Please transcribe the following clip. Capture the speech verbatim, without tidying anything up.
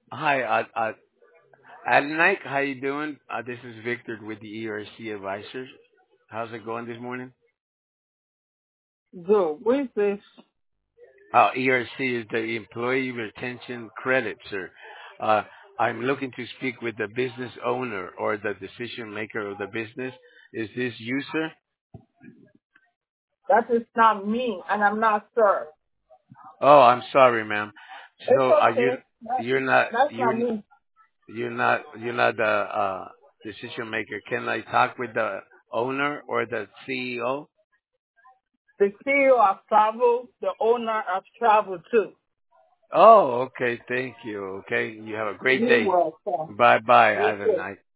Hi, uh, uh, Adonai, how you doing? Uh, this is Victor with the E R C Advisors. How's it going this morning? Good. What is this? Uh, E R C is the Employee Retention Credit, sir. Uh, I'm looking to speak with the business owner or the decision maker of the business. Is this you, sir? That is not me, and I'm not sir. Oh, I'm sorry, ma'am. It's So, are you okay. That, you're not that's you're not me. you're not you're not the uh, decision maker? Can I talk with the owner or the C E O? The C E O of travel, the owner of travel too. Oh, okay. Thank you. Okay. You have a great You're day. welcome. Bye bye. You Have a too. nice